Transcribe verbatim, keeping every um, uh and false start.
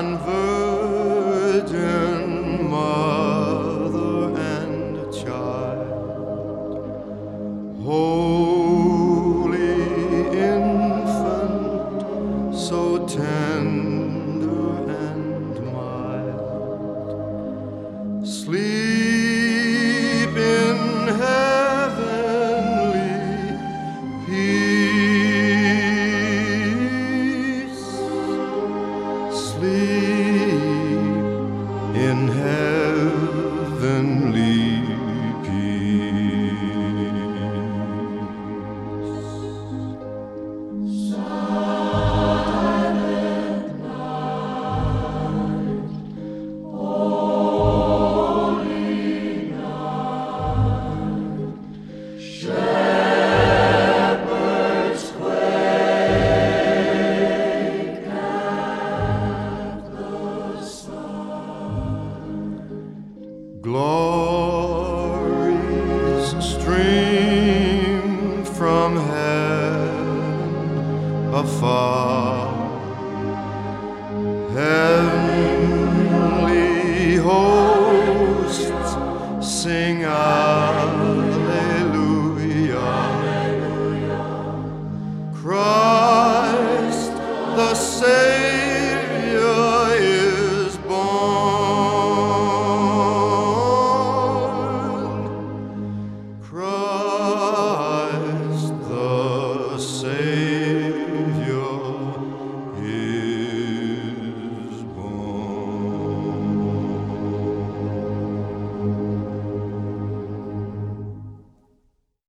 on virgin mother and child, holy infant, so tender and mild, sleep in heavenly peace, sleep in heavenly peace. Silent night, holy night, shepherds quake at the sight. Glories stream from heaven afar, heavenly hosts sing Alleluia. Christ the Savior